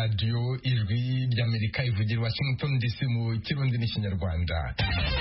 radiyo ijwi ry'Amerika ivugira Washington DC mu kirundi n'ikinyarwanda.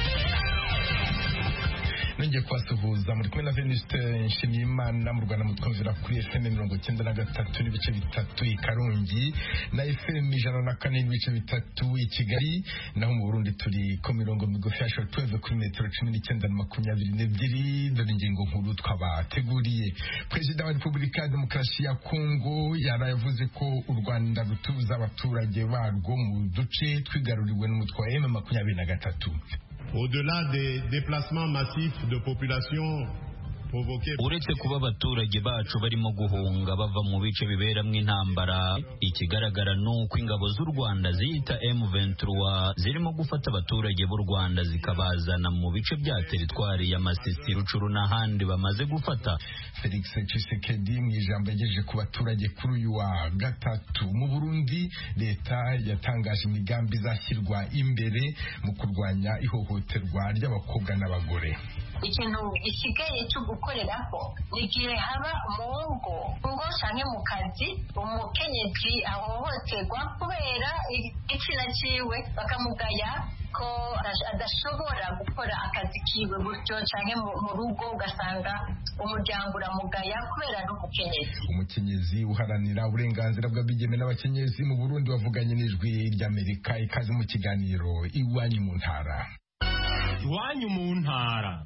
Nongeye kubasuhuza muri kumwe na Venuste Nshimiyimana mu Rwanda mutwumvira kuri FM 93 n'ibice bitatu i Karongi na FM 104 n'ibice bitatu i Kigali, naho mu Burundi turi ku mirongo migufi ya shortwave kuri metero 19 na 22. Dore ingingo nkuru twabateguriye. Perezida wa Repubulika ya Demokarasi ya Kongo yaravuze ko u Rwanda rutuza abaturage barwo mu duce twigaruriwe n'umutwe wa M23. Au-delà des déplacements massifs de population uretse kuba abaturage bacu barimo guhunga bava mu bice biberamwo intambara, ikigaragara nuko ingabo z'u Rwanda ziyita M23 zirimo gufata abaturage b'u Rwanda zikabazana mu bice bya teritwari ya Masisi, Rucuru n'ahandi bamaze gufata. Felix Tshisekedi mu ijambo yagejeje ku baturage kuri uyu wa gatatu. Mu Burundi leta yatangaje imigambi izashyirwa imbere mu kurwanya ihohoterwa ry'abakobwa n'abagore. Ikintu gisigaye cyo gukoreraho igihe haba mu ngo canke mu kazi umukenyezi ahohoterwa kubera igitsina ciwe bakamugaya ko adashobora gukora akazi kiwe gutyo canke mu rugo ugasanga umuryango uramugaya kubera ari umukenyezi. Umukenyezi uharanira uburenganzira bw'abigeme n'abakenyezi mu Burundi wavuganye n'ijwi ry'Amerika. Ikaze mu kiganiro Iwanyu mu Ntara. Iwanyu mu Ntara.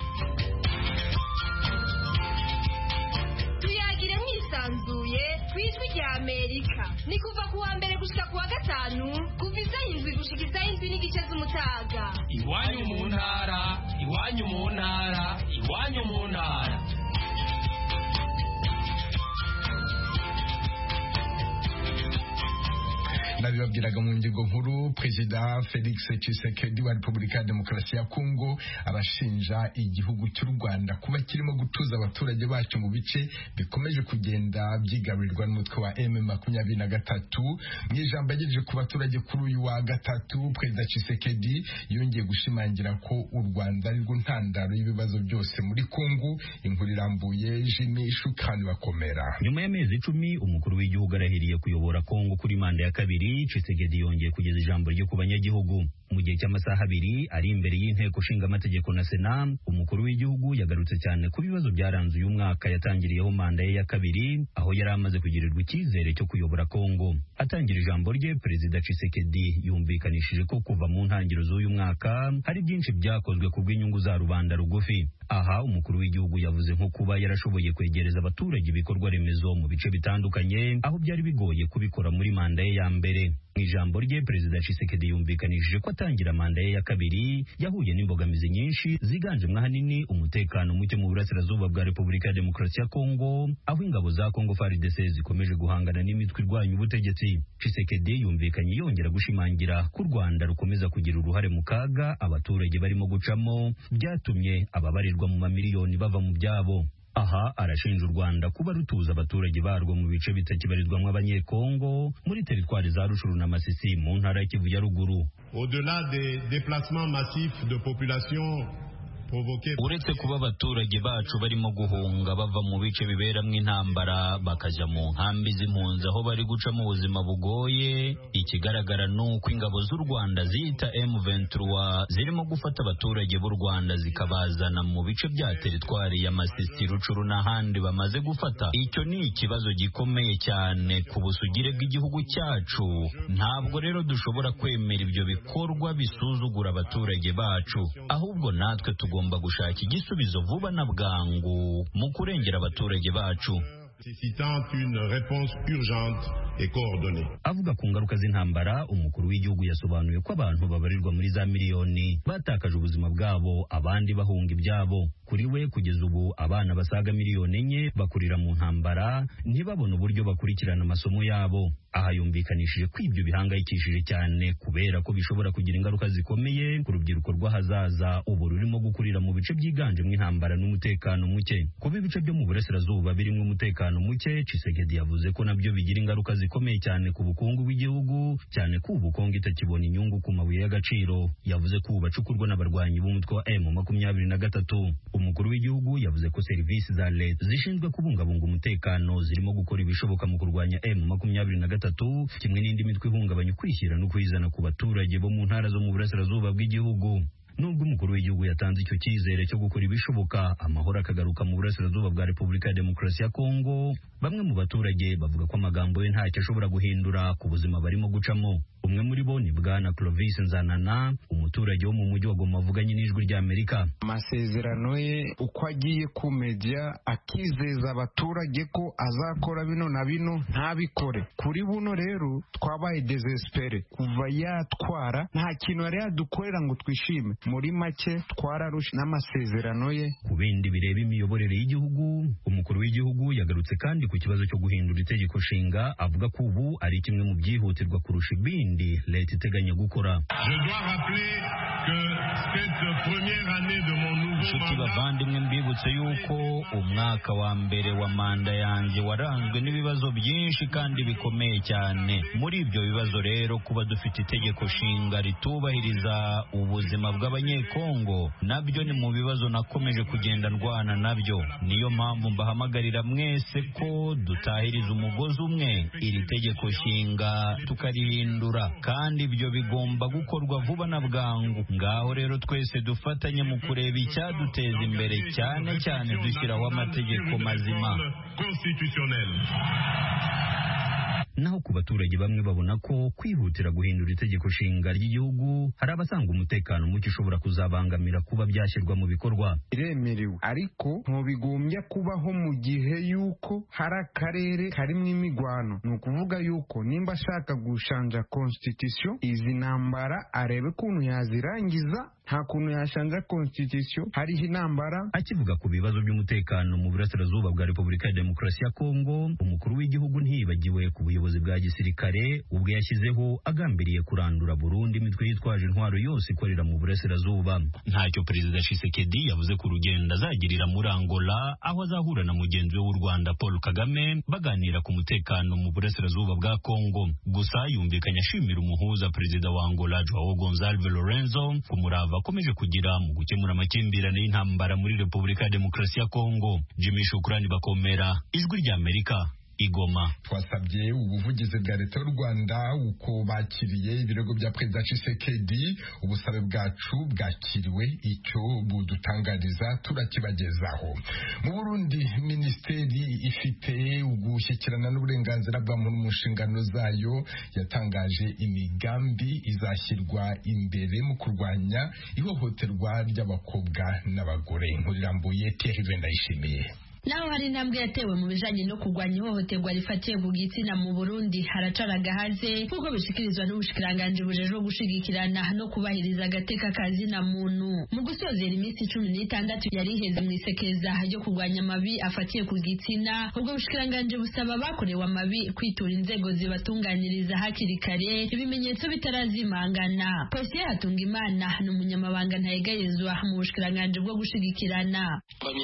Tuyagire mwisanzuye kwijwi rya Amerika. Ni kuva ku wa mbere gushika ku wa gatanu kuva izayindwi gushika izayindwi n'igice z'umutaga. Iwanyu mu Ntara, Iwanyu mu Ntara, Iwanyu mu Ntara. Nabibabwiraga mu ngingo nkuru, Perezida Felix Tshisekedi wa Repubulika ya Demokarasi ya Kongo abashinja igihugu cy'u Rwanda kuba kirimo gutuza abaturage bacyo mu bice bikomeje kugenda byigarurirwa n'umutwe wa M23. Mu ijambo yagejeje ku baturage kuri uyu wa gatatu, Perezida Tshisekedi yongeye gushimangira ko u Rwanda ari rwo ntandaro y'ibibazo byose muri Kongo. Inkuru irambuye Jimmy Shukani bakomera. Nyuma y'amezi 10 umukuru w'igihugu arahiriye kuyobora Kongo kuri manda ya kabiri. Tshisekedi yongeye kugeza ijambo ryo ku banyagihugu mu gihe cy'amasaha 2 ari imbere y'inteko nshinga amategeko na Sena. Umukuru w'igihugu yagarutse cyane ku bibazo byaranze uyu mwaka yatangiriyeho manda ye ya kabiri, aho yari amaze kugirirwa icyizere cyo kuyobora Kongo. Atangira ijambo rye, Perezida Tshisekedi yumvikanishije ko kuva mu ntangiriro z'uyu mwaka hari byinshi byakozwe ku bw'inyungu za rubanda rugufi. Aha umukuru w'igihugu yavuze nko kuba yarashoboye kwegereza abaturage ibikorwa remezo mu bice bitandukanye aho byari bigoye kubikora muri manda ye ya mbere. Mu ijambo rye, Perezida Tshisekedi yumvikanishije ko atangira manda ye ya kabiri yahuye n'imbogamizi nyinshi ziganjemo ahanini umutekano muke mu burasirazuba bwa Repubulika ya Demokarasi ya Kongo, aho ingabo za Kongo FARDC zikomeje guhangana n'imitwe irwanya ubutegetsi. Tshisekedi yumvikanye yongera gushimangira ko u Rwanda rukomeza kugira uruhare mu kaga abaturage barimo gucamo byatumye ababarirwa mu mamiliyoni bava mu byabo. Aha arashinja u Rwanda kuba rutuza abaturage barwo mu bice bitakibarizwamo abanyekongo muri teritwari za Rucuru na Masisi mu ntara ya Kivu ya ruguru. Au-delà des déplacements massifs de population uretse kuba abaturage bacu barimo guhunga bava mu bice biberamwo intambara bakaja mu nkambi z'impunzi aho bari guca mu buzima bugoye, ikigaragara nuko ingabo z'u Rwanda ziyita M23 zirimo gufata abaturage b'u Rwanda zikabazana mu bice bya teritwari ya Masisi, Rucuru n'ahandi bamaze gufata. Icyo ni ikibazo gikomeye cyane ku busugire bw'igihugu cyacu. Ntabwo rero dushobora kwemera ibyo bikorwa bisuzugura abaturage bacu, ahubwo natwe tugomba gushaka igisubizo vuba na bwangu mu kurengera abaturage bacu. nécessitant une réponse urgente et coordonnée. Avuga ku ngaruka z'intambara, umukuru w'igihugu yasobanuye ko abantu babarirwa muri za miliyoni batakaje ubuzima bwabo, abandi bahunga ibyabo. Kuri we kugeza ubu abana basaga miliyoni 4 bakurira mu ntambara, ntibabone uburyo bakurikirana amasomo yabo. Aha yumvikanishije ko ibyo bihangayikishije cyane kubera ko bishobora kugira ingaruka zikomeye ku rubyiruko rw'ahazaza ubu rurimo gukurira mu bice byiganjemo intambara n'umutekano muke. Kuba ibice byo mu burasirazuba birimo umutekano muke, Tshisekedi yavuze ko nabyo bigira ingaruka zikomeye cyane ku bukungu bw'igihugu, cyane ko ubukungu itakibona inyungu ku mabuye y'agaciro. Yavuze ko bacukurwa n'abarwanyi b'umutwe wa M23. Umukuru w'igihugu yavuze ko serivisi za leta zishinzwe kubungabunga umutekano zirimo gukora ibishoboka mu kurwanya M23 kimwe n'indi mitwe ihungabanya ukwishyira no kwizana ku baturage bo mu ntara zo mu burasirazuba bw'igihugu. Nubwo umukuru w'igihugu yatanze icyo cyizere cyo gukora ibishoboka amahoro akagaruka mu burasirazuba bwa Repubulika ya Demokarasi ya Kongo, bamwe mu baturage bavuga ko amagambo ye ntacyo ashobora guhindura ku buzima barimo gucamo. Umwe muri bo ni Bwana Clovis Nzanana, umuturage wo mu mujyi wa Goma avuganye n'ijwi rya Amerika. Amasezerano ye uko agiye ku media akizeza abaturage ko azakora bino na bino ntabikore. Kuri buno rero twabaye desespere kuva yatwara nta kintu yari yadukorera ngo twishime. Muri make twararushe n'amasezerano ye. Ku bindi bireba imiyoborere y'igihugu, umukuru w'igihugu yagarutse kandi ku kibazo cyo guhindura itegeko nshinga, avuga ko ubu ari kimwe mu byihutirwa kurusha ibindi leta iteganya gukora. Inshuti bavandimwe, mbibutse yuko umwaka wa mbere wa manda yanjye waranzwe n'ibibazo byinshi kandi bikomeye cyane. Muri ibyo bibazo rero, kuba dufite itegeko nshinga ritubahiriza ubuzima bw'abanyekongo nabyo ni mu bibazo nakomeje kugenda ndwana nabyo. Niyo mpamvu mbahamagarira mwese ko dutahiriza umugozi umwe iri tegeko nshinga tukarihindura, kandi ibyo bigomba gukorwa vuba na bwangu. Ngaho rero twese dufatanye mu kureba icyaduteza imbere, cyane cyane dushyiraho amategeko mazima. Naho ku baturage bamwe babona ko kwihutira guhindura itegeko nshinga ry'igihugu hari abasanga umutekano muke ushobora kuzabangamira kuba byashyirwa mu bikorwa. Iremerewe, ariko ntubigombya kubaho mu gihe yuko hari akarere karimo imigwano. Ni ukuvuga yuko nimba ashaka gushanja constitution, izi ntambara arebe ukuntu yazirangiza. Nta kuntu yashanja constitution hariho intambara. Akivuga ku bibazo by'umutekano mu burasirazuba bwa Repubulika ya Demokarasi ya Kongo, umukuru w'igihugu ntiyibagiwe ku buyobozi bwa gisirikare ubwo yashyizeho agambiriye kurandura burundu imitwe yitwaje intwaro yose ikorera mu burasirazuba. Ntacyo Perezida Tshisekedi yavuze ku rugendo azagirira muri Angola, aho azahura na mugenzi we w'u Rwanda Paul Kagame baganira ku mutekano mu burasirazuba bwa Kongo. Gusa yumvikanye ashimira umuhuza Perezida wa Angola Joao Gonçalves Lorenzo ku murava akomeje kugira mu gukemura amakimbirane y'intambara muri Repubulika ya Demokarasi ya Kongo. Jimmy Shukrani Bakomera, ijwi rya Amerika, Igoma. Twasabye ubuvugizi bwa leta y'u Rwanda uko bakiriye ibirego bya Perezida Tshisekedi. Ubusabe bwacu bwakiriwe, icyo budutangariza turakibagezaho. Mu Burundi, minisiteri ifite ugushyikirana n'uburenganzira bwa muntu mu nshingano zayo yatangaje imigambi izashyirwa imbere mu kurwanya ihohoterwa ry'abakobwa n'abagore. Inkuru irambuye Thierry Vendayishimiye. Naho hari intambwe yatewe mu bijanye no kurwanya ihohoterwa rifatiye ku gitsina mu Burundi haracara gahaze, kuko bishikirizwa n'ubushikiranganje bujejwe gushigikirana no kubahiriza agateka kazina muntu. Mu gusozera iminsi 16 yari iheze mu isekeza ryo kurwanya amabi afatiye ku gitsina, ubwo bushikiranganje busaba bakorewe amabi kwitura inzego zibatunganyiriza hakiri kare ibimenyetso bitarazimangana. Posiye Hatungimana ni umunyamabanga ntayegayezwa mu bushikiranganje bwo gushigikirana.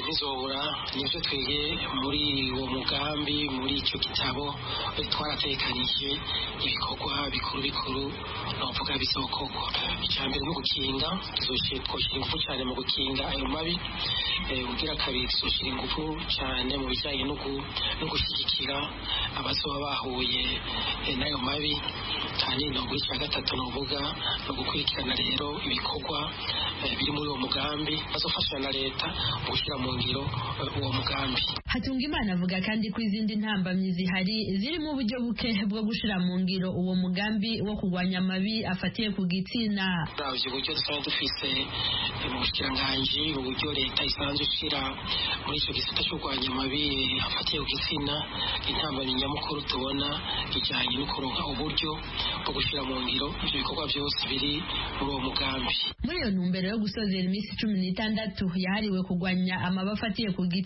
Twege muri uwo mugambi, muri icyo gitabo twaratekanije ibikorwa bikuru novuga bizokorwa. Icyambere no gukinga, twoshyira ingufu cyane mu gukinga ayo mabi. Ugira kabiri twoshyira ingufu cyane mu bijyanye no gushyigikira abazoba bahuye n'ayo mabi. Kandi no gucya gatatu novuga no gukurikirana rero ibikorwa biri muri uwo mugambi, bazofashwa na leta mu gushyira mu ngiro uwo mugambi. Hatungimana avuga kandi ko izindi ntambamyi zihari ziri mu buryo buke bwo gushira mu ngiro uwo mugambi wo kurwanya amabi afatiye ku gitsina. Uravye uburyo dusanzwe dufise mu bushikiranganje, uburyo leta isanzwe ishira muri icyo gisata cyo kurwanya amabi afatiye ku gitsina, intambamyi nyamukuru tubona ijyanye no kuronka uburyo bwo gushira mu ngiro ivyo bikorwa byose biri muri uwo mugambi. Muri iyo ntumbero yo gusozera iminsi 16 yahariwe kurwanya amabi afatiye ku gitsina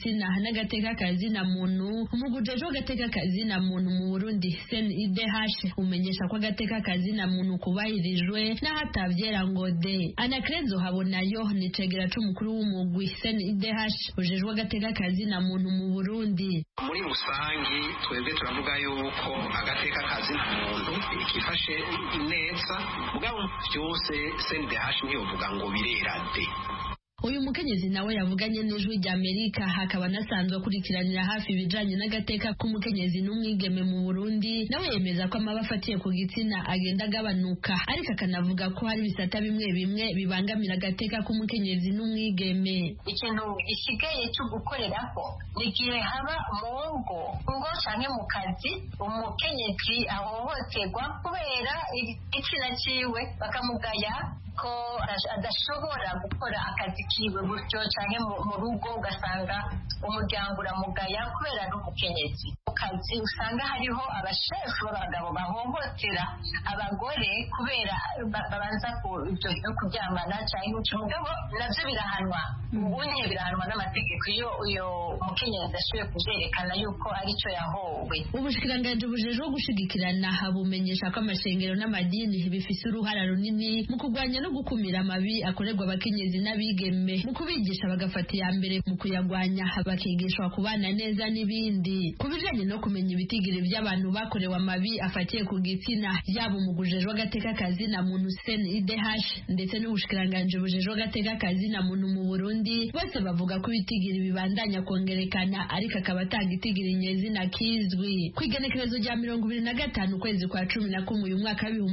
n'agateka kazina muntu umugujeje w'agateka kazina muntu mu Burundi CNIDH umenyesha ko agateka kazina muntu kubahirijwe n'ahatavyera ngo de. Anakrezo habonayo ni cegera c'umukuru w'umugwi CNIDH ujejwe agateka kazina muntu mu Burundi. Muri rusangi twebwe turavuga yuko agateka kazina muntu ikifashe neza mugabo byose CNIDH ntiyovuga ngo birera de. Uyu mukenyezi nawe yavuganye n'ijwi rya Amerika hakaba nasanzwe akurikiranira hafi ibijanye n'agateka k'umukenyezi n'umwigeme mu Burundi nawe yemeza ko amabafatiye ku gitsina agenda agabanuka ariko akanavuga ko hari bisata bimwe bimwe bibangamira agateka k'umukenyezi n'umwigeme. Ikintu gisigaye cyo gukoreraho ni igihe haba mu ngo canke mu kazi umukenyezi ahohoterwa kubera igitsina ciwe bakamugaya ko adashobora gukora akazi kiwe gutyo canke mu rugo ugasanga umuryango uramugaya kubera n'umukenyezi. Mu kazi usanga hariho abashefu b'abagabo bahohotera abagore kubera babanza ibyo kuryamana canke umugabo navyo birahanwa ubunye birahanwa n'amategeko iyo uyo umukenyezi ashoboye kuvyerekana yuko arico yahowe. Ubushikiranganji bujejwe gushigikirana bumenyesha ko amashengero n'amadini bifise uruhara runini mu kurwanya no gukumira amabi akorerwa abakenyezi n'abigeme mu kubigisha bagafata iya mbere mu kuyagwanya bakigishwa kubana neza n'ibindi. Ku bijanye no kumenya ibitigiri by'abantu bakorewe amabi afatiye ku gitsina yaba umugujejwe agateka kazina muntu CNIDH ndetse n'ubushikiranganji bujejwe agateka kazina muntu mu Burundi bose bavuga ko ibitigiri bibandanya kongerekana ariko akaba atagitigiri nyezina kizwi. Ku igenekerezo rya 25 ukwezi kwa 11 uyu mwaka wa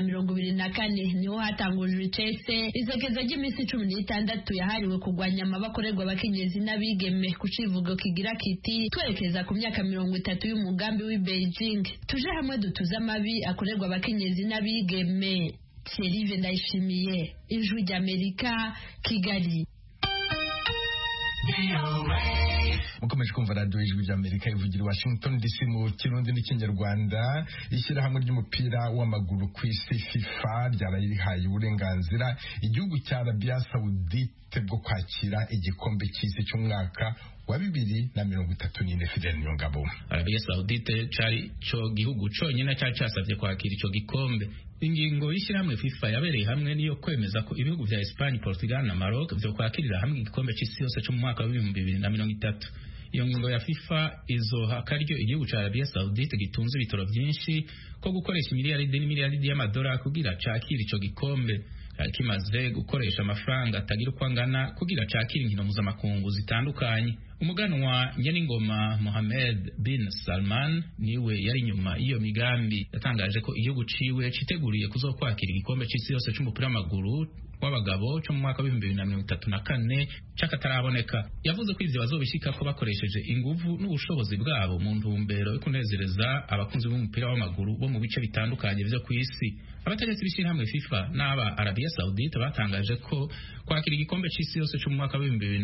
2024 niho hatangujwe icese izegeza ry'iminsi 16 yahariwe kugwanya amabakorerwa abakenyezi n'abigeme ku civugo kigira kiti twerekeza ku myaka 30 y'umugambi w'i Beijing tuje hamwe dutuza amabi akorerwa abakenyezi n'abigeme. Thierry Ndayishimiye, Ijwi ry'Amerika, Kigali. mukomeje kumva radio Ijwi ry'Amerika ivugira Washington DC mu Kirundi n'Ikinyarwanda. Ishyirahamwe ry'umupira w'amaguru ku isi FIFA ryarayihaye uburenganzira igihugu cya Arabia Saudite bwo kwakira igikombe cy'isi cy'umwaka wa 2034. Fidel Nyongabo. Arabia Saudite cari cyo gihugu cyonyine cyari cyasabye kwakira ico gikombe. Ingingo y'ishyirahamwe FIFA yabereye hamwe niyo kwemeza ko ibihugu vya Espagne, Portugal na Maroc byo kwakirira hamwe igikombe cy'isi yose cyo mu mwaka wa 2030. Iyo ngingo ya FIFA izoha akaryo igihugu cya Arabia Saudite gitunze ibitoro byinshi ko gukoresha miliyaridi y'amadolari kugira cakira ico gikombe. Kimaze gukoresha amafaranga atagira uko angana kugira cakira inkino mpuzamakungu zitandukanye. Umuganwa Nyeningoma Mohammed bin Salman niwe yari nyuma iyo migambi yatangaje ko igihugu ciwe citeguriye kuzokwakira igikombe c'isi yose c'umupira w'amaguru w'abagabo cyo mu mwaka wa 2034 cakataraboneka. Yavuze ko ivyo bazobishika ko bakoresheje inguvu n'ubushobozi bwabo mu ntumbero yo kunezereza abakunzi b'umupira w'amaguru bo mu bice bitandukanye vyo ku isi. Abategetsi b'ishyirahamwe FIFA n'aba Arabia Saudite batangaje ko kwakira igikombe c'isi yose cyo mu mwaka wa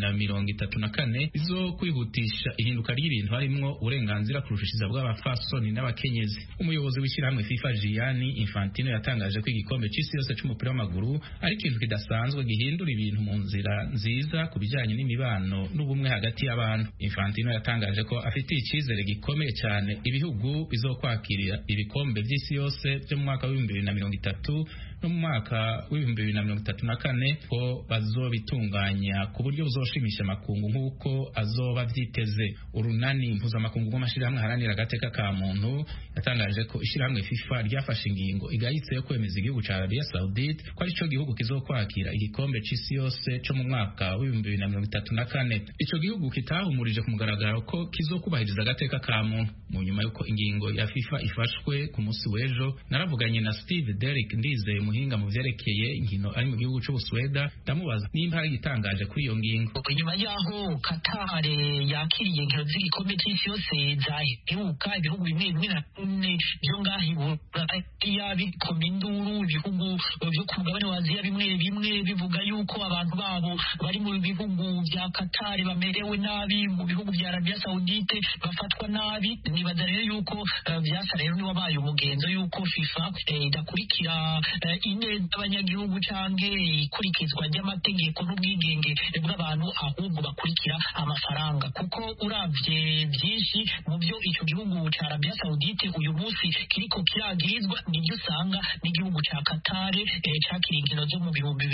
2034 izo kwihutisha ihinduka ry'ibintu harimwo uburenganzira kurushishiza bw'abafasoni n'abakenyezi. Umuyobozi w'ishyirahamwe FIFA Gianni Infantino yatangaje ko igikombe c'isi yose c'umupira w'amaguru ari ikintu kidasanzwe gihindura ibintu mu nzira nziza ku bijyanye n'imibano n'ubumwe hagati y'abantu. Infantino yatangaje ko afite icyizere gikomeye cyane ibihugu bizokwakira ibikombe by'isi yose byo mu mwaka wa 2030 no mu mwaka wa 2034 ko bazobitunganya ku buryo buzoshimisha amakungu nk'uko azoba vyiteze. Urunani mpuzamakungu rw'amashirahamwe haranira agateka ka muntu yatangaje ko ishyirahamwe FIFA ryafashe ingingo igayitse yo kwemeza igihugu cya Arabia Saudite ko ari cyo gihugu kizokwakira igikombe c'isi yose cyo mu mwaka wa 2034. Ico gihugu kitahumurije ku mugaragaro ko kizokubahiriza agateka ka muntu. Mu nyuma yuko ingingo ya FIFA ifashwe ku munsi w'ejo naravuganye na Steve Derrick Ndizeye muhinga mu vyerekeye inkino ari mu gihugu c'Ubusweda ndamubaza nimba hari igitangaje kuri iyo ngingo. Nyuma yaho Qatar yakiriye inkino z'igikombe c'isi yose zaheruka ibihugu bimwe bimwe na byo ngahibura yabikomye induru ibihugu byo ku mugabane wa Aziya bimwe bimwe bivuga yuko abantu babo bari mu bihugu bya Qatar bamerewe nabi, mu bihugu bya Arabia Saudite bafatwa nabi. Nibaza rero yuko byasa rero ni wabaye umugenzo yuko FIFA idakurikira ineza abanyagihugu canke ikurikizwa ry'amategeko n'ubwigenge bw'abantu, ahubwo bakurikira amafaranga. Kuko uravye byinshi mu byo ico gihugu ca Arabia Saudite uyu munsi kiriko kiragirizwa nibyo usanga n'igihugu ca Qatar cakira inkino zo mu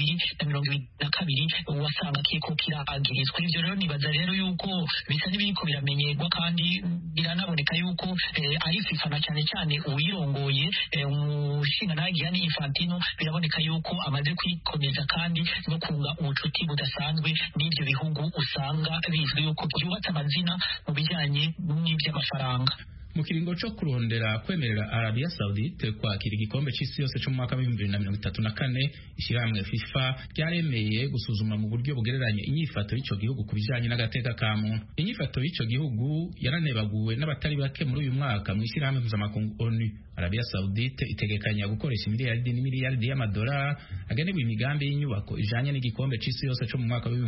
2022 wasanga kiriko kiragirizwa. Ivyo rero nibaza rero yuko bisa n'ibiriko biramenyerwa, kandi biranaboneka yuko ari FIFA na cyane cyane uwirongoye umushinga Gianni Infantino biraboneka yuko amaze kwikomeza kandi no kunga ubucuti budasanzwe n'ibyo bihugu usanga bizwi yuko byubatse amazina mu bijyanye n'iby'amafaranga. Mu kiringo cyo kurondera kwemerera Arabia Saudite kwakira igikombe cy'isi yose cyo mu mwaka wa 2034, ishyirahamwe FIFA ryaremeye gusuzuma mu buryo bugereranye inyifato y'icyo gihugu ku bijyanye n'agateka ka muntu. Inyifato y'icyo gihugu yaranebaguwe n'abatari bake muri uyu mwaka mu ishyirahamwe mpuzamakungu ONU. Arabia Saudite itegekanya gukoresha miliyaridi n'imiliyaridi y'amadolari agenewe imigambi y'inyubako ijanye n'igikombe cy'isi yose cyo mu mwaka wa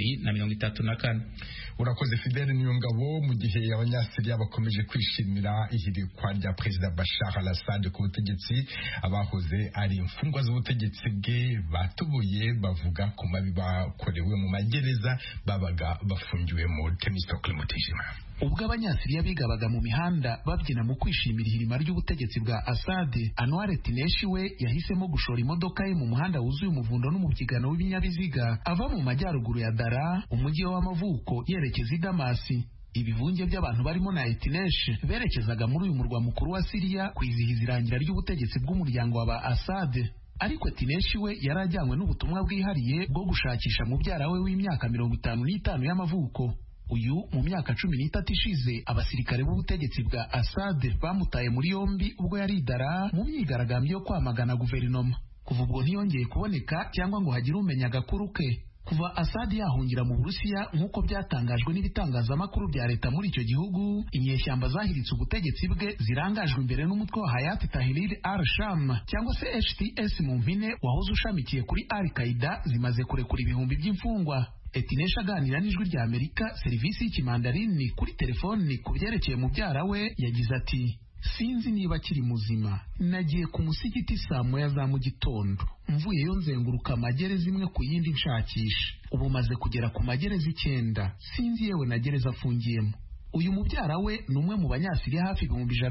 2034. Urakoze Fidel Niyongabo. Mu gihe abanyasiriya bakomeje kwishimira ihirikwa rya Perezida Bashar al-Assad ku butegetsi, abahoze ari imfungwa z'ubutegetsi bwe batubuye bavuga ku mabi bakorewe mu magereza babaga bafungiwe mu Temistokle Mutijima. Ubwo abanyasiriya bigabaga mu mihanda babyina mu kwishimira ihirima ry'ubutegetsi bwa Assad, Anwar Tineshi we yahisemo gushora imodoka ye mu muhanda wuzuye umuvundo n'umubyigano w'ibinyabiziga ava mu majyaruguru ya Dara, umujyi w'amavuko, yerekeza i Damasi. Ibivunge by'abantu barimo na Tineshi berekezaga muri uyu murwa mukuru wa Siriya kwizihiza irangira ry'ubutegetsi bw'umuryango wa Assad. Ariko Tineshi we yarajyanywe n'ubutumwa bwihariye bwo gushakisha mubyara we w'imyaka 55 y'amavuko. Uyu mu myaka 13 ishize abasirikare b'ubutegetsi bwa Assad bamutaye muri yombi ubwo yari Dara mu myigaragambyo yo kwamagana guverinoma. Kuva ubwo ntiyongeye kuboneka cyangwa ngo hagire umenya agakuru ke. Kuva Assad yahungira mu Burusiya nk'uko byatangajwe n'ibitangazamakuru bya leta muri icyo gihugu, inyeshyamba zahiritse ubutegetsi bwe zirangajwe imbere n'umutwe wa Hayat Tahrir al-Sham cyangwa se HTS mu mpine wahoze ushamikiye kuri Al-Qaeda zimaze kurekura ibihumbi by'imfungwa. Etinesha aganira n'ijwi rya Amerika serivisi y'ikimandarini kuri telefoni ku byerekeye mubyara we yagize ati: sinzi niba akiri muzima, nagiye ku musigiti saa moya za mu gitondo, mvuyeyo nzenguruka amagereza imwe ku yindi nshakisha, ubu maze kugera ku magereza 9, sinzi yewe na gereza afungiyemo. Uyu mubyara we ni umwe mu banyasiriya hafi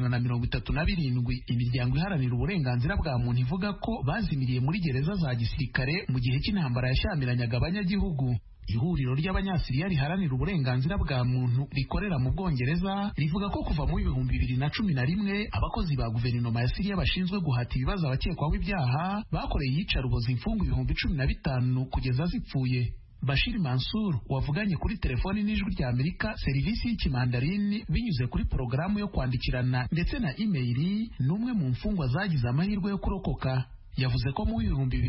137 imiryango iharanira uburenganzira bwa muntu ivuga ko bazimiriye muri gereza za gisirikare mu gihe cy'intambara yashyamiranaga abanyagihugu. Ihuriro ry'abanyasiriya riharanira uburenganzira bwa muntu rikorera mu Bwongereza rivuga ko kuva mu 2011 abakozi ba guverinoma ya Siriya bashinzwe guhata ibibazo abakekwaho ibyaha bakoreye iyicarubozo imfungu 15,000 kugeza zipfuye. Bashir Mansour wavuganye kuri telefoni n'ijwi rya Amerika serivisi y'ikimandarini binyuze kuri porogaramu yo kwandikirana ndetse na email, n'umwe mu mfungwa zagize amahirwe yo kurokoka. Yavuze ko mu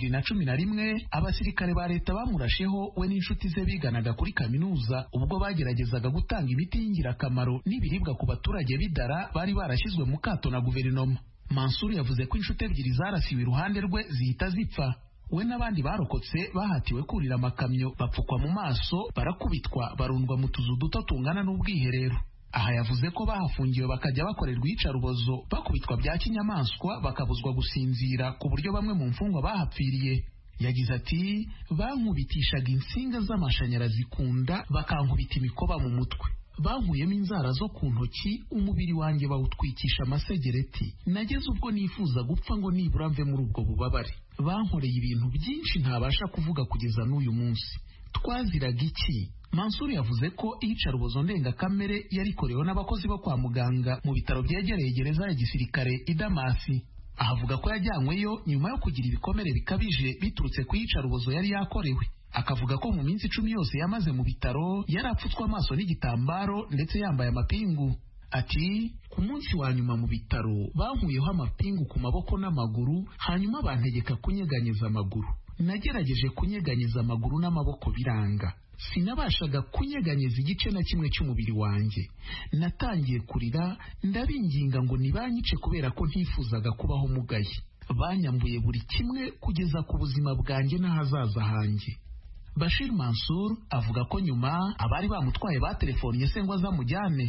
2011 abasirikare ba leta bamurasheho we n'inshuti ze biganaga kuri kaminuza ubwo bageragezaga gutanga imiti y'ingirakamaro n'ibiribwa ku baturage b'Idara bari barashyizwe mu kato na guverinoma. Mansour yavuze ko inshuti ebyiri zarasiwe iruhande rwe zihita zipfa. We n'abandi barokotse bahatiwe kurira amakamyo, bapfukwa mu maso, barakubitwa, barundwa mu tuzu duto tungana n'ubwiherero. Aha yavuze ko bahafungiwe bakajya bakorerwa iyicarubozo, bakubitwa bya kinyamaswa, bakabuzwa gusinzira ku buryo bamwe mu mfungwa bahapfiriye. Yagize ati: bankubitishaga insinga z'amashanyarazi kunda, bakankubita imikoba mu mutwe, bankuyemo inzara zo ku ntoki, umubiri wanjye bawutwikisha amasegereti. Nageze ubwo nifuza gupfa ngo nibura mve muri ubwo bubabare. Bankoreye ibintu byinshi ntabasha kuvuga kugeza n'uyu munsi. Twaziraga iki? Mansour yavuze ko iyicarubozo ndengakamere yarikorewe n'abakozi bo kwa muganga mu bitaro byegereye gereza ya gisirikare i Damasi. Ahavuga ko yajyanyweyo nyuma yo kugira ibikomere bikabije biturutse ku iyicarubozo yari yakorewe. Akavuga ko mu minsi 10 yose yamaze mu bitaro yari apfutswe amaso n'igitambaro ndetse yambaye amapingu. Ati: ku munsi wa nyuma mu bitaro bankuyeho amapingu ku maboko n'amaguru, hanyuma bantegeka kunyeganyeza amaguru. Nagerageje kunyeganyeza amaguru n'amaboko biranga. Sinabashaga kunyeganyeza igice na kimwe cy'umubiri wanjye. Natangiye kurira ndabinginga ngo nibanyice kubera ko ntifuzaga kubaho mugaye. Banyambuye buri kimwe kugeza ku buzima bwanjye n'ahazaza hanjye. Bashir Mansour avuga ko nyuma abari bamutwaye batelefoniye se ngo azamujyane.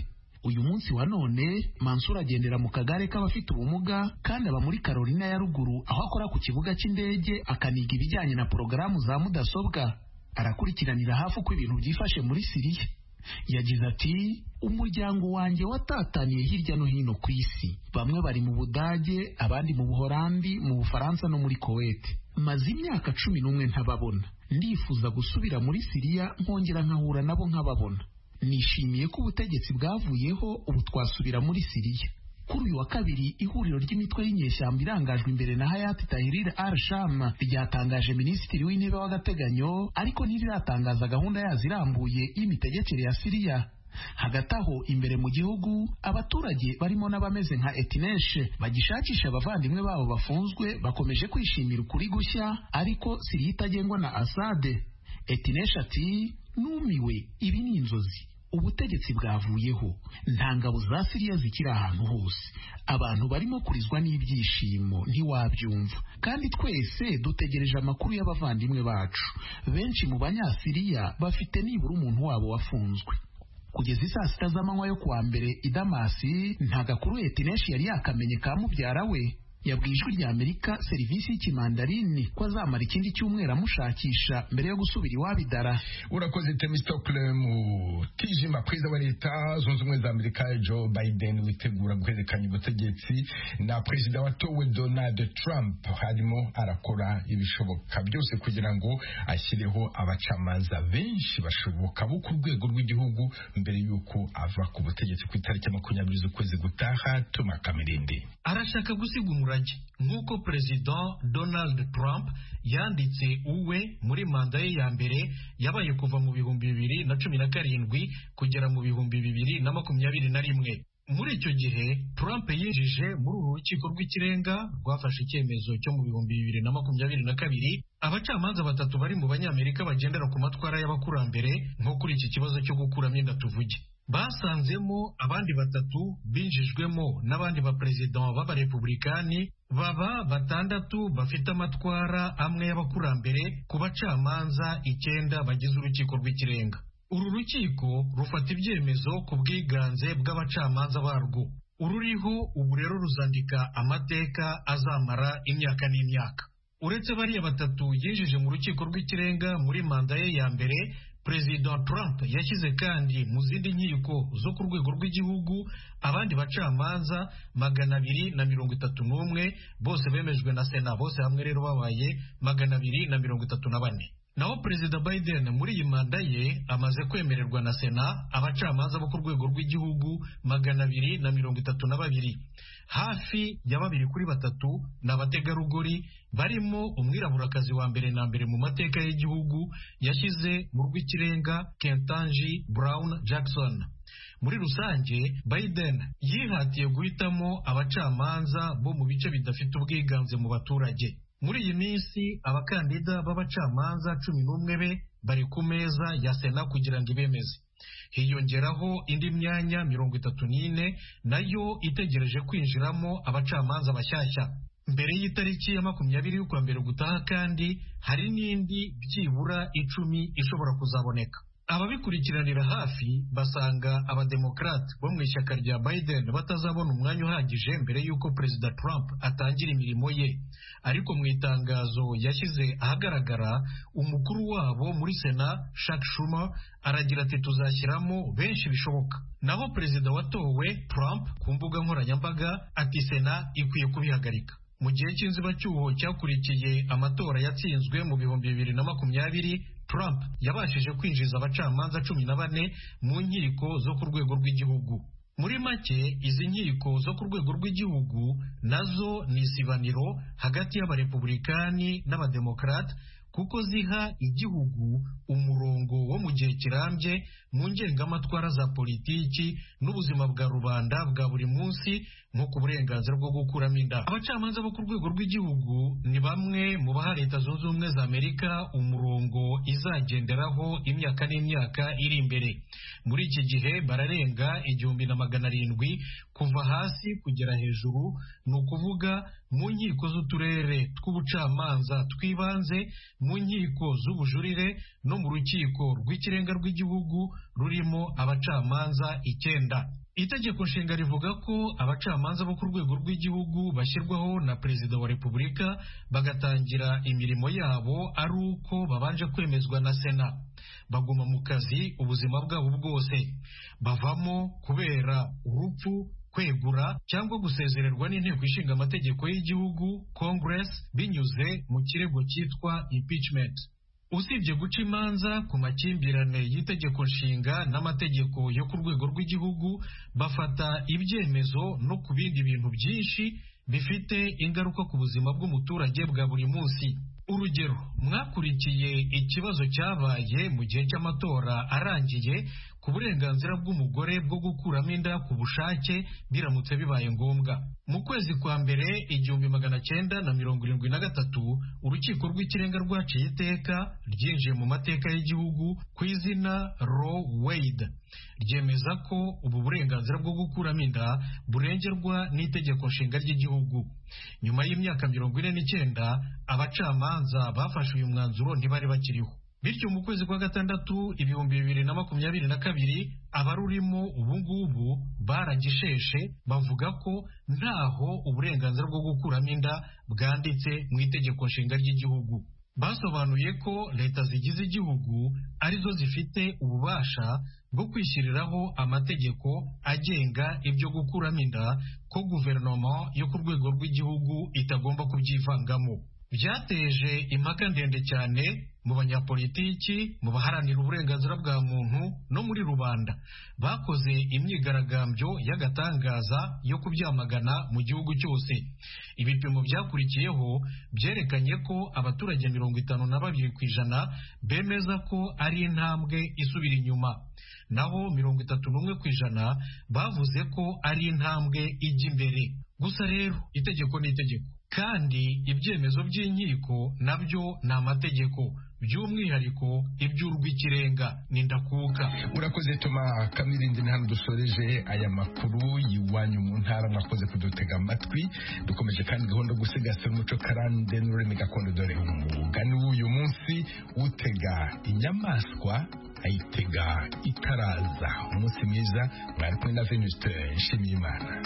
uyu munsi wa none Mansur agendera mu kagare k'abafite ubumuga kandi aba muri Carolina ya ruguru aho akora ku kibuga cy'indege akaniga ibijyanye na porogaramu za mudasobwa. Arakurikiranira hafi uko ibintu byifashe muri Siriya. Yagize ati umuryango wanjye watataniye hirya no hino ku isi, bamwe bari mu Budage, abandi mu Buholandi, mu Bufaransa no muri Kuwait. Maze imyaka 11 ntababona. Ndifuza gusubira muri Siriya nkongera nkahura nabo nkababona. Nishimiye ko ubutegetsi bwavuyeho, ubu twasubira muri Siriya. Kuri uyu wa kabiri ihuriro ry'imitwe y'inyeshyamba irangajwe imbere na Hayat Tahrir al-Sham ryatangaje minisitiri w'intebe w'agateganyo, ariko ntiriratangaza gahunda yazo irambuye y'imitegekere ya Siriya. Hagati aho imbere mu gihugu abaturage barimo n'abameze nka Etineshe bagishakisha abavandimwe babo bafunzwe bakomeje kwishimira ukuri gushya, ariko Siriya itagengwa na Assad. Etineshe ati numiwe, ibi ni inzozi, ubutegetsi bwavuyeho, nta ngabo za Siriya zikiri ahantu hose, abantu barimo kurizwa n'ibyishimo ntiwabyumva, kandi twese dutegereje amakuru y'abavandimwe bacu. Benshi mu banyasiriya bafite nibura umuntu wabo wafunzwe. Kugeza isaa 6 z'amanywa yo kuwa mbere i Damasi nta gakuru Etineshi yari yakamenye ka mubyara we. Yabwiye Ijwi ry'Amerika serivisi y'ikimandarini ko azamara ikindi cyumweru amushakisha mbere yo gusubira iwabo i Dara. Urakoze Temistokle mu Kijima. Perezida wa Leta Zunze Ubumwe za Amerika Joe Biden witegura guhererekanya ubutegetsi na perezida watowe Donald Trump harimo arakora ibishoboka byose kugira ngo ashyireho abacamanza benshi bashoboka bo ku rwego rw'igihugu mbere y'uko ava ku butegetsi ku itariki 20 z'ukwezi gutaha. Tuma Kamerindi arashaka gusiga nk'uko Perezida Donald Trump yanditse uwe muri manda ye ya mbere yabaye kuva mu 2017 kugera mu 2021. Muri icyo gihe Trump yinjije muri uru rukiko rw'ikirenga rwafashe icyemezo cyo mu 2022 abacamanza 3 bari mu banyamerika bagendera ku matwara y'abakurambere nko kuri iki kibazo cyo gukuramo inda tuvuge. Basanzemo abandi 3 binjijwemo n'abandi baperezida b'abarepublikani, baba 6 bafite amatwara amwe y'abakurambere ku bacamanza 9 bagize urukiko rw'ikirenga. Uru rukiko rufata ibyemezo ku bwiganze bw'abacamanza barwo. Ururiho ubu rero ruzandika amateka azamara imyaka n'imyaka. Uretse bariya 3 yinjije mu rukiko rw'ikirenga muri manda ye ya mbere, Perezida Trump yashyize kandi mu zindi nkiko zo ku rwego rw'igihugu abandi bacamanza 231 bose bemejwe na Sena, bose hamwe rero babaye 234. Naho Perezida Biden muri iyi manda ye amaze kwemererwa na Sena abacamanza bo ku rwego rw'igihugu 232. Hafi ya 2 kuri 3 n'abategarugori barimo umwiraburakazi wa mbere na mbere mu mateka y'igihugu yashyize mu rw'ikirenga Ketanji Brown Jackson. Muri rusange Biden yihatiye guhitamo abacamanza bo mu bice bidafite ubwiganze mu baturage. Muri iyi minsi abakandida b'abacamanza 11 be bari ku meza ya Sena kugira ngo ibemeze. Hiyongeraho indi myanya 34 nayo itegereje kwinjiramo abacamanza bashyashya. Mbere y'itariki ya 20 y'ukwa mbere gutaha kandi hari n'indi byibura 10 ishobora kuzaboneka. Ababikurikiranira hafi basanga abademokrate bo mu ishyaka rya Biden batazabona umwanya uhagije mbere y'uko Perezida Trump atangira imirimo ye. Ariko mu itangazo yashyize ahagaragara, umukuru wabo muri Sena Chuck Schumer aragira ati tuzashyiramo benshi bishoboka. Naho Perezida watowe Trump ku mbuga nkoranyambaga ati Sena ikwiye kubihagarika. Mu gihe cy'inzibacyuho cyakurikiye amatora yatsinzwe mu 2020, Trump yabashije kwinjiza abacamanza 14 mu nkiko zo ku rwego rw'igihugu. Muri make izi nkiko zo ku rwego rw'igihugu nazo ni isibaniro hagati y'abarepublikani n'abademokrate, kuko ziha igihugu umurongo wo mu gihe kirambye mu ngengamatwara za politiki n'ubuzima bwa rubanda bwa buri munsi, nko ku burenganzira bwo gukuramo inda. Abacamanza bo ku rwego rw'igihugu ni bamwe mu baha Leta Zunze Ubumwe za Amerika umurongo izagenderaho imyaka n'imyaka iri imbere. Muri iki gihe bararenga 1,700 kuva hasi kugera hejuru, ni ukuvuga mu nkiko z'uturere tw'ubucamanza twibanze mu nkiko z'ubujurire no mu rukiko rw'ikirenga rw'igihugu rurimo abacamanza 9. Itegeko nshinga rivuga ko abacamanza bo ku rwego rw'igihugu bashyirwaho na perezida wa repubulika bagatangira imirimo yabo ari uko babanje kwemezwa na sena. Baguma mu kazi ubuzima bwabo bwose, bavamo kubera urupfu, kwegura cyangwa gusezererwa n'inteko ishinga amategeko y'igihugu Congress binyuze mu kirego cyitwa impeachment. Usibye guca imanza ku makimbirane y'itegeko nshinga n'amategeko yo ku rwego rw'igihugu, bafata ibyemezo no ku bindi bintu byinshi bifite ingaruka ku buzima bw'umuturage bwa buri munsi. Urugero, mwakurikiye ikibazo cyabaye mu gihe cy'amatora arangiye ku burenganzira bw'umugore bwo gukuramo inda ku bushake biramutse bibaye ngombwa. Mu kwezi kwa mbere 1973 urukiko rw'ikirenga rwaciye iteka ryinjiye mu mateka y'igihugu ku izina Roe Wade, ryemeza ko ubu burenganzira bwo gukuramo inda burengerwa n'itegeko nshinga ry'igihugu. Nyuma y'imyaka 49 abacamanza bafashe uyu mwanzuro ntibari bakiriho. Bityo mu kwezi kwa gatandatu 2022 abarurimo ubungubu baragisheshe bavuga ko ntaho uburenganzira bwo gukuramo inda bwanditse mu itegeko nshinga ry'igihugu. Basobanuye ko leta zigize igihugu arizo zifite ububasha bwo kwishyiriraho amategeko agenga ibyo gukuramo inda, ko guverinoma yo ku rwego rw'igihugu itagomba kubyivangamo. Byateje impaka ndende cyane mu banyapolitiki, mu baharanira uburenganzira bwa muntu no muri rubanda. Bakoze imyigaragambyo y'agatangaza yo kubyamagana mu gihugu cyose. Ibipimo byakurikiyeho byerekanye ko abaturage 52% bemeza ko ari intambwe isubira inyuma, naho 31% bavuze ko ari intambwe ijya imbere. Gusa rero itegeko ni itegeko, kandi ibyemezo by'inkiko nabyo ni amategeko, by'umwihariko iby'urw'ikirenga ni ndakuka. Urakoze Toma Kamirindi. Ni hano dusoreje aya makuru y'iwanyu mu ntara. Mwakoze kudutega amatwi. Dukomeje kandi gahunda yo gusigasira umuco karande n'ururimi gakondo. Dore umugani w'uyu munsi: utega inyamaswa ayitega itaraza. Umunsi mwiza. Mwari kumwe na Venuste Nshimiyimana.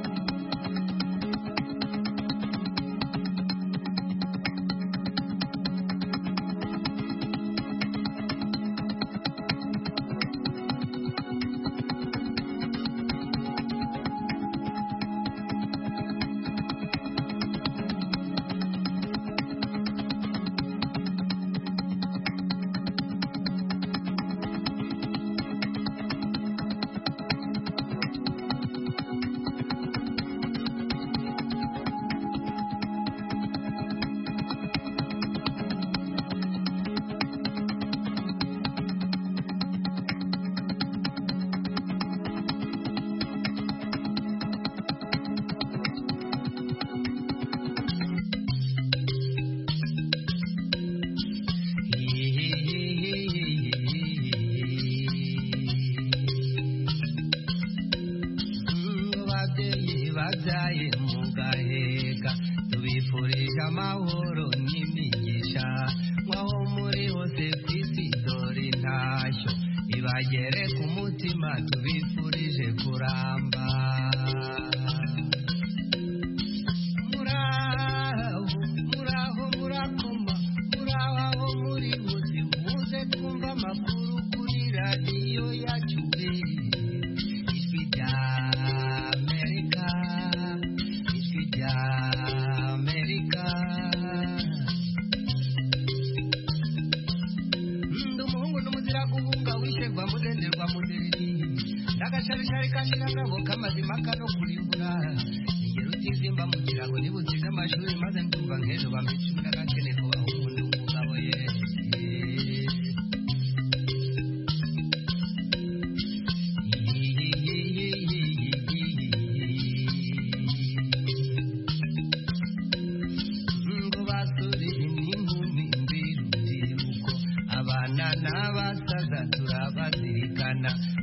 babyaye mu gaheka tubifurije amahoro n'imigisha mwaho muri hose ku isi dore intashyo ibagere ku mutima tubifurije kuramba. muraho murakoma muraho aho muri bose muze twumva amakuru kuri radiyo yacu ijwi rya Amerika. Ndi umuhungu n'umuzira guhunga wisherwa mudenderwa mudereri n'agasharishari kandi n'agabo k'amazima kano kurimbura ingero utizimba mu kirago nibutsize amashuri maze ndumva nk'ejo bambica n'agakene ku bahungu n'umugabo ye. N'abasaza turabazirikana